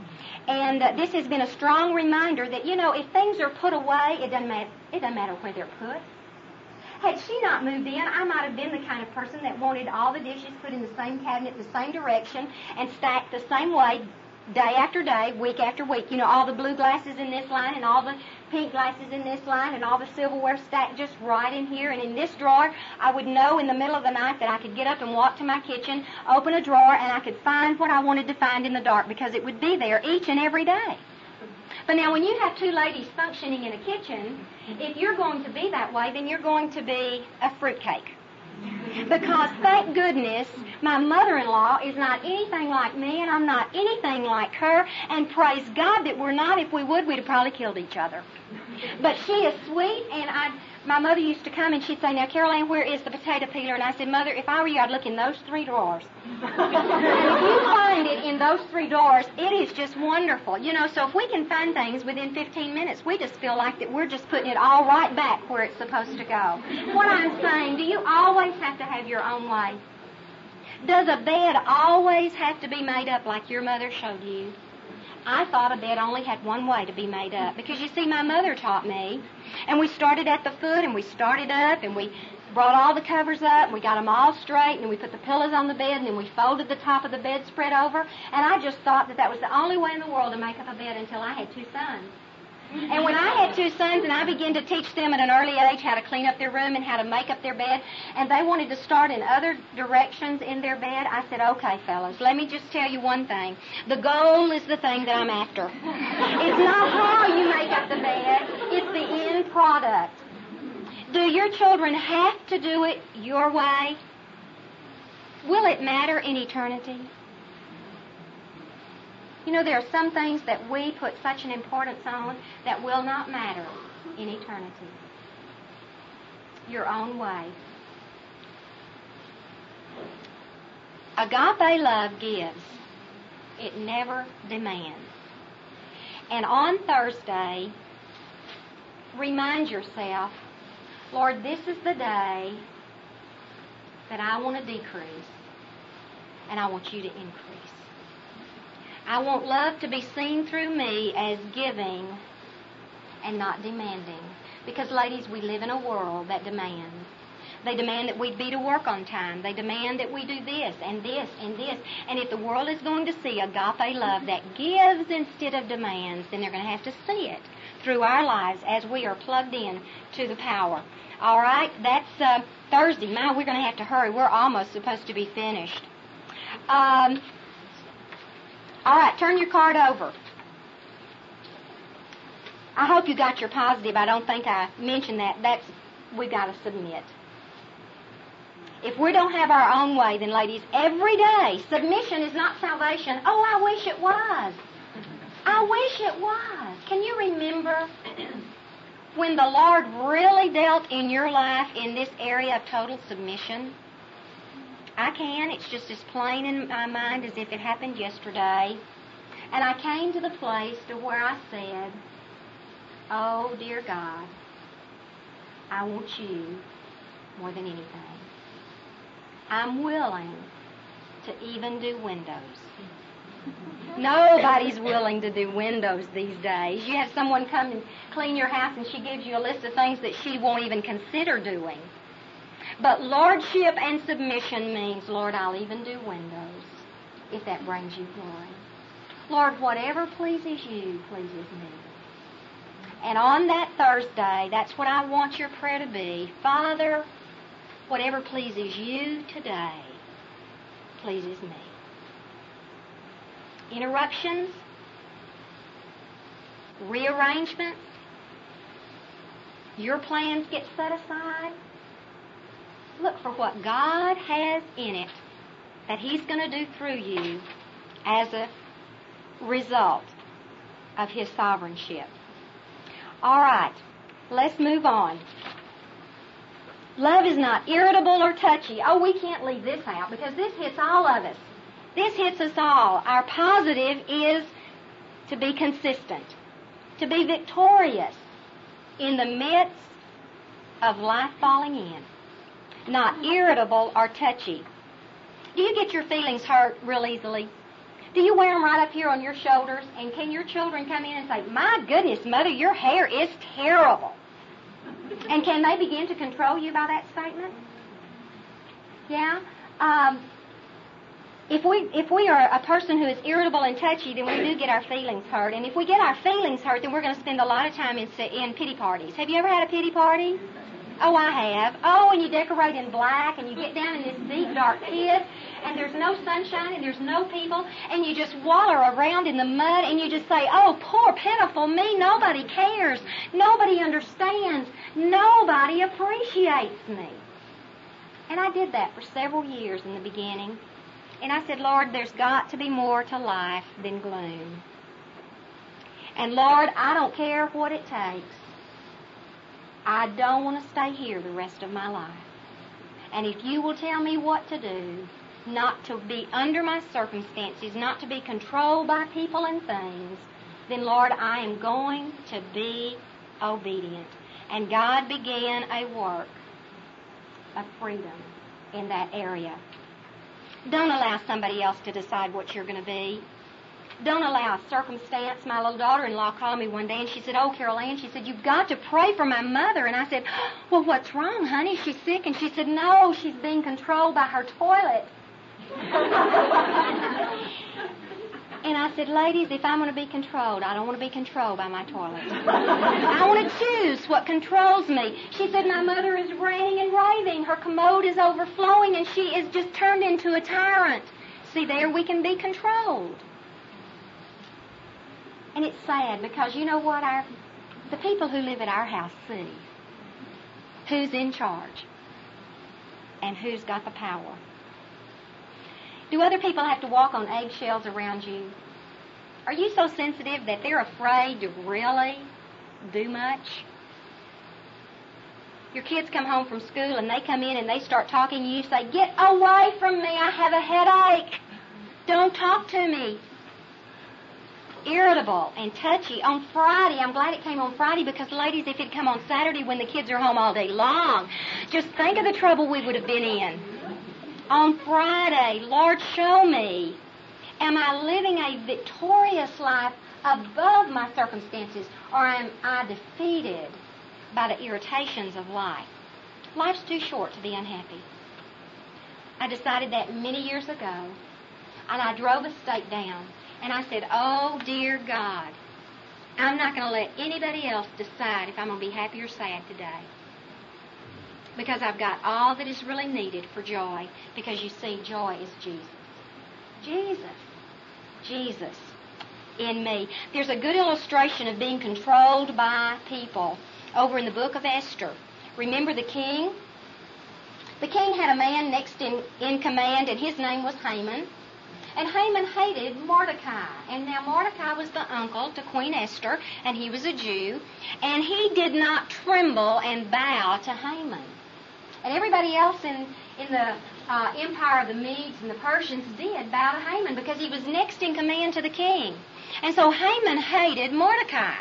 And uh, this has been a strong reminder that, you know, if things are put away, it doesn't matter, it doesn't matter where they're put. Had she not moved in, I might have been the kind of person that wanted all the dishes put in the same cabinet, the same direction, and stacked the same way day after day, week after week. You know, all the blue glasses in this line and all the pink glasses in this line and all the silverware stacked just right in here. And in this drawer, I would know in the middle of the night that I could get up and walk to my kitchen, open a drawer, and I could find what I wanted to find in the dark because it would be there each and every day. But now when you have two ladies functioning in a kitchen, if you're going to be that way, then you're going to be a fruitcake. Because, thank goodness, my mother-in-law is not anything like me, and I'm not anything like her, and praise God that we're not. If we would, we'd have probably killed each other. But she is sweet, and I, my mother used to come, and she'd say, now, Carol Ann, where is the potato peeler? And I said, Mother, if I were you, I'd look in those three drawers. And if you find it in those three drawers, it is just wonderful. You know, so if we can find things within fifteen minutes, we just feel like that we're just putting it all right back where it's supposed to go. What I'm saying, do you always have to have your own way? Does a bed always have to be made up like your mother showed you? I thought a bed only had one way to be made up because, you see, my mother taught me, and we started at the foot, and we started up, and we brought all the covers up, and we got them all straight, and we put the pillows on the bed, and then we folded the top of the bed spread over, and I just thought that that was the only way in the world to make up a bed until I had two sons. And when I had two sons and I began to teach them at an early age how to clean up their room and how to make up their bed, and they wanted to start in other directions in their bed, I said, okay, fellas, let me just tell you one thing. The goal is the thing that I'm after. It's not how you make up the bed. It's the end product. Do your children have to do it your way? Will it matter in eternity? You know, there are some things that we put such an importance on that will not matter in eternity. Your own way. Agape love gives. It never demands. And on Thursday, remind yourself, Lord, this is the day that I want to decrease, and I want you to increase. I want love to be seen through me as giving and not demanding. Because, ladies, we live in a world that demands. They demand that we be to work on time. They demand that we do this and this and this. And if the world is going to see agape love that gives instead of demands, then they're going to have to see it through our lives as we are plugged in to the power. All right, that's uh, Thursday. My, we're going to have to hurry. We're almost supposed to be finished. Um... All right, turn your card over. I hope you got your positive. I don't think I mentioned that. That's, we've got to submit. If we don't have our own way, then, ladies, every day, submission is not salvation. Oh, I wish it was. I wish it was. Can you remember when the Lord really dealt in your life in this area of total submission? I can. It's just as plain in my mind as if it happened yesterday. And I came to the place to where I said, oh, dear God, I want you more than anything. I'm willing to even do windows. Nobody's willing to do windows these days. You have someone come and clean your house and she gives you a list of things that she won't even consider doing. But lordship and submission means, Lord, I'll even do windows if that brings you glory. Lord, whatever pleases you pleases me. And on that Thursday, that's what I want your prayer to be. Father, whatever pleases you today pleases me. Interruptions, rearrangements, your plans get set aside, look for what God has in it that He's going to do through you as a result of His sovereignship. All right, let's move on. Love is not irritable or touchy. Oh, we can't leave this out because this hits all of us. This hits us all. Our positive is to be consistent, to be victorious in the midst of life falling in. Not irritable or touchy. Do you get your feelings hurt real easily? Do you wear them right up here on your shoulders? And can your children come in and say, "My goodness, Mother, your hair is terrible"? And can they begin to control you by that statement? Yeah? Um, if we if we are a person who is irritable and touchy, then we do get our feelings hurt. And if we get our feelings hurt, then we're going to spend a lot of time in, in pity parties. Have you ever had a pity party? Oh, I have. Oh, and you decorate in black, and you get down in this deep, dark pit, and there's no sunshine, and there's no people, and you just waller around in the mud, and you just say, "Oh, poor, pitiful me. Nobody cares. Nobody understands. Nobody appreciates me." And I did that for several years in the beginning. And I said, "Lord, there's got to be more to life than gloom. And Lord, I don't care what it takes. I don't want to stay here the rest of my life. And if you will tell me what to do, not to be under my circumstances, not to be controlled by people and things, then, Lord, I am going to be obedient." And God began a work of freedom in that area. Don't allow somebody else to decide what you're going to be. Don't allow circumstance. My little daughter-in-law called me one day and she said, "Oh, Carol Ann," she said, "you've got to pray for my mother." And I said, "Well, what's wrong, honey? She's sick." And she said, "No, she's being controlled by her toilet." And I said, "Ladies, if I'm going to be controlled, I don't want to be controlled by my toilet. I want to choose what controls me." She said, "My mother is ranting and raving. Her commode is overflowing and she is just turned into a tyrant." See, there we can be controlled. And it's sad because you know what? Our the people who live at our house see who's in charge and who's got the power. Do other people have to walk on eggshells around you? Are you so sensitive that they're afraid to really do much? Your kids come home from school and they come in and they start talking, and you say, "Get away from me, I have a headache. Don't talk to me." Irritable and touchy. On Friday, I'm glad it came on Friday because, ladies, if it had come on Saturday when the kids are home all day long, just think of the trouble we would have been in. On Friday, "Lord, show me, am I living a victorious life above my circumstances, or am I defeated by the irritations of life?" Life's too short to be unhappy. I decided that many years ago, and I drove a stake down. And I said, "Oh, dear God, I'm not going to let anybody else decide if I'm going to be happy or sad today. Because I've got all that is really needed for joy. Because you see, joy is Jesus. Jesus. Jesus in me." There's a good illustration of being controlled by people over in the book of Esther. Remember the king? The king had a man next in, in command, and his name was Haman. And Haman hated Mordecai. And now Mordecai was the uncle to Queen Esther, and he was a Jew. And he did not tremble and bow to Haman. And everybody else in, in the uh, empire of the Medes and the Persians did bow to Haman because he was next in command to the king. And so Haman hated Mordecai.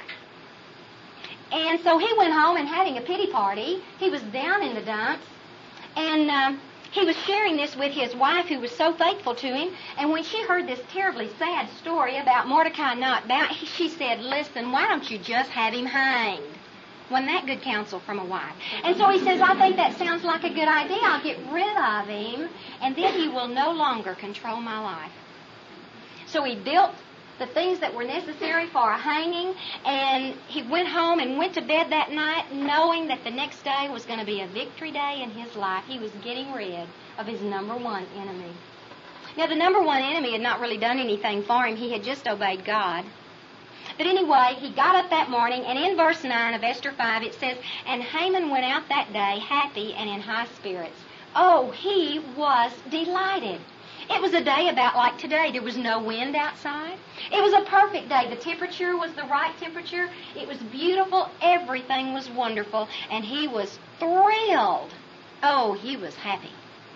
And so he went home and having a pity party. He was down in the dumps. And Um, He was sharing this with his wife who was so faithful to him. And when she heard this terribly sad story about Mordecai not bowing, she said, "Listen, why don't you just have him hanged?" Wasn't that good counsel from a wife? And so he says, "I think that sounds like a good idea. I'll get rid of him, and then he will no longer control my life." So he built the things that were necessary for a hanging, and he went home and went to bed that night knowing that the next day was going to be a victory day in his life. He was getting rid of his number one enemy. Now, the number one enemy had not really done anything for him. He had just obeyed God. But anyway, he got up that morning, and in verse nine of Esther five it says, "And Haman went out that day happy and in high spirits." Oh, he was delighted. It was a day about like today. There was no wind outside. It was a perfect day. The temperature was the right temperature. It was beautiful. Everything was wonderful. And he was thrilled. Oh, he was happy.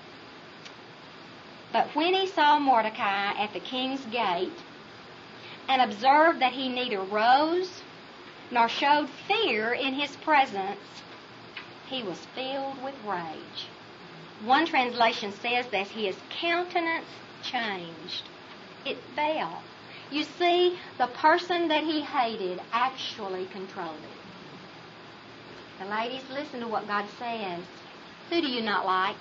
But when he saw Mordecai at the king's gate and observed that he neither rose nor showed fear in his presence, he was filled with rage. One translation says that his countenance changed. It fell. You see, the person that he hated actually controlled it. The ladies, listen to what God says. Who do you not like?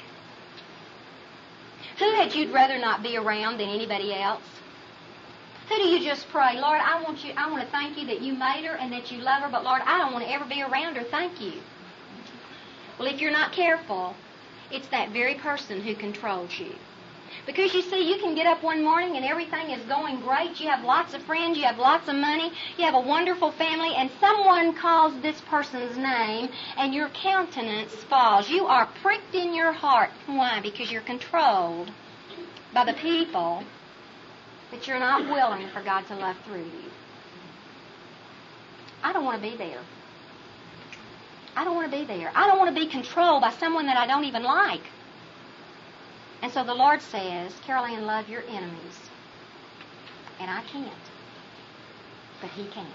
Who had you'd rather not be around than anybody else? Who do you just pray, Lord, I want you, I want to thank you that you made her and that you love her, but Lord, I don't want to ever be around her. Thank you. Well, if you're not careful, it's that very person who controls you. Because you see, you can get up one morning and everything is going great. You have lots of friends. You have lots of money. You have a wonderful family. And someone calls this person's name and your countenance falls. You are pricked in your heart. Why? Because you're controlled by the people that you're not willing for God to love through you. I don't want to be there. I don't want to be there. I don't want to be controlled by someone that I don't even like. And so the Lord says, Carol Ann, love your enemies. And I can't. But He can.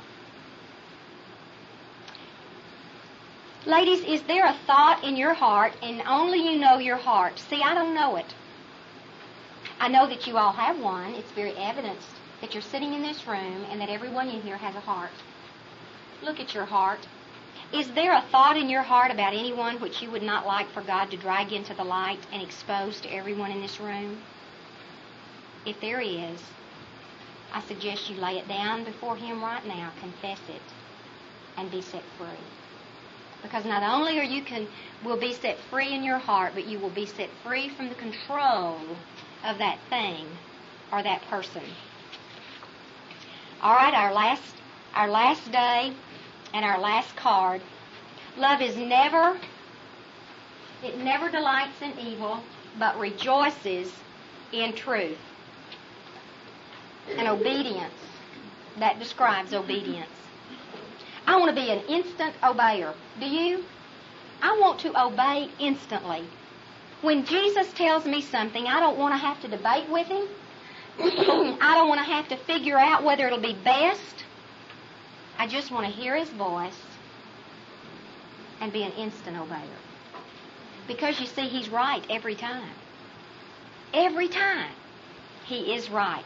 Ladies, is there a thought in your heart, and only you know your heart? See, I don't know it. I know that you all have one. It's very evident that you're sitting in this room and that everyone in here has a heart. Look at your heart. Is there a thought in your heart about anyone which you would not like for God to drag into the light and expose to everyone in this room? If there is, I suggest you lay it down before Him right now, confess it, and be set free. Because not only are you can will be set free in your heart, but you will be set free from the control of that thing or that person. All right, our last our last day. And our last card. Love is never, it never delights in evil, but rejoices in truth. And obedience, that describes obedience. I want to be an instant obeyer. Do you? I want to obey instantly. When Jesus tells me something, I don't want to have to debate with Him. I don't want to have to figure out whether it'll be best. I just want to hear His voice and be an instant obeyer. Because you see, He's right every time. Every time. He is right.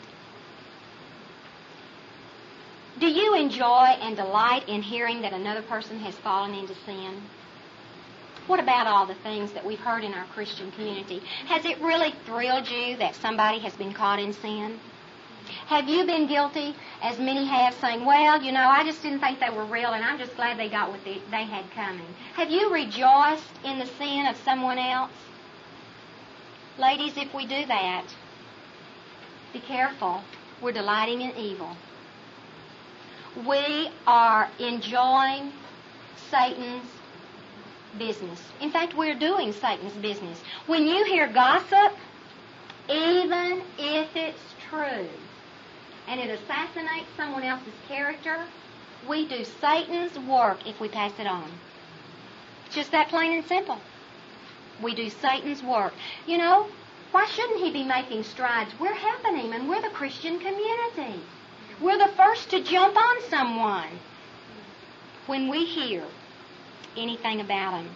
Do you enjoy and delight in hearing that another person has fallen into sin? What about all the things that we've heard in our Christian community? Has it really thrilled you that somebody has been caught in sin? Have you been guilty, as many have, saying, well, you know, I just didn't think they were real, and I'm just glad they got what they, they had coming? Have you rejoiced in the sin of someone else? Ladies, if we do that, be careful. We're delighting in evil. We are enjoying Satan's business. In fact, we're doing Satan's business. When you hear gossip, even if it's true, and it assassinates someone else's character, we do Satan's work if we pass it on. It's just that plain and simple. We do Satan's work. You know, why shouldn't he be making strides? We're helping him, and we're the Christian community. We're the first to jump on someone when we hear anything about him.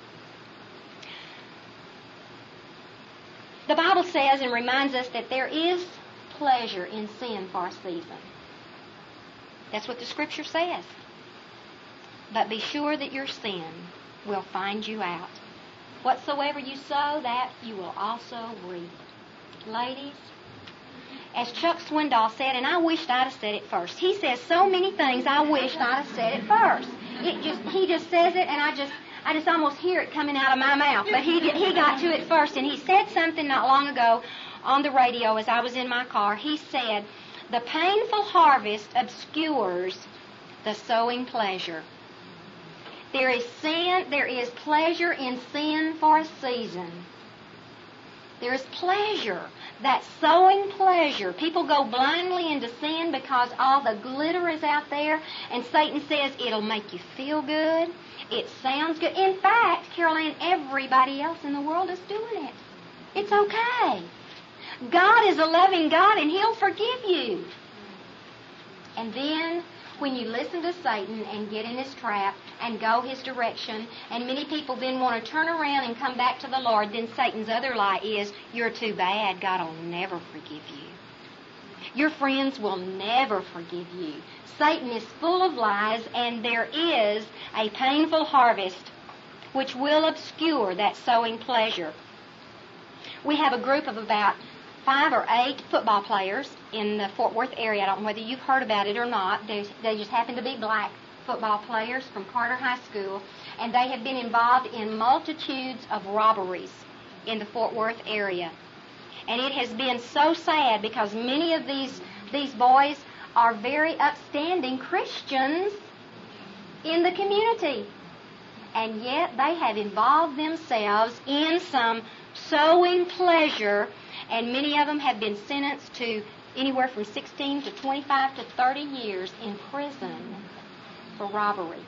The Bible says and reminds us that there is pleasure in sin for a season. That's what the Scripture says. But be sure that your sin will find you out. Whatsoever you sow, that you will also reap. Ladies, as Chuck Swindoll said, and I wished I'd have said it first. He says so many things I wished I'd have said it first. It just he just says it, and I just I just almost hear it coming out of my mouth. But he he got to it first, and he said something not long ago on the radio as I was in my car. He said, the painful harvest obscures the sowing pleasure. There is sin, there is pleasure in sin for a season. There is pleasure, that sowing pleasure. People go blindly into sin because all the glitter is out there, and Satan says it'll make you feel good. It sounds good. In fact, Carol Ann, everybody else in the world is doing it. It's okay. God is a loving God, and He'll forgive you. And then, when you listen to Satan and get in his trap and go his direction, and many people then want to turn around and come back to the Lord, then Satan's other lie is, you're too bad. God will never forgive you. Your friends will never forgive you. Satan is full of lies, and there is a painful harvest which will obscure that sowing pleasure. We have a group of about five or eight football players in the Fort Worth area. I don't know whether you've heard about it or not. They, they just happen to be black football players from Carter High School, and they have been involved in multitudes of robberies in the Fort Worth area. And it has been so sad because many of these, these boys are very upstanding Christians in the community. And yet they have involved themselves in some sowing pleasure, and many of them have been sentenced to anywhere from sixteen to twenty-five to thirty years in prison for robbery.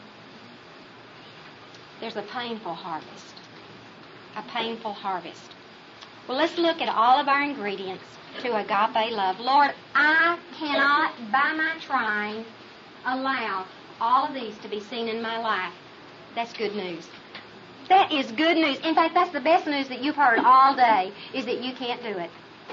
There's a painful harvest. A painful harvest. Well, let's look at all of our ingredients to agape love. Lord, I cannot, by my trying, allow all of these to be seen in my life. That's good news. That is good news. In fact, that's the best news that you've heard all day, is that you can't do it.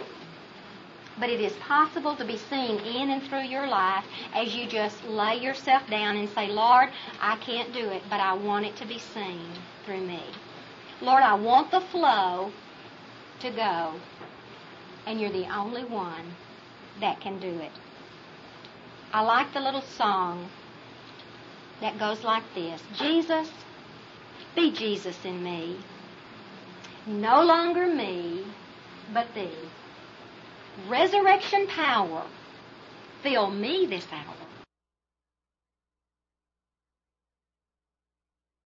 But it is possible to be seen in and through your life as you just lay yourself down and say, Lord, I can't do it, but I want it to be seen through me. Lord, I want the flow to go, and you're the only one that can do it. I like the little song that goes like this. Jesus, be Jesus in me. No longer me, but thee. Resurrection power, fill me this hour.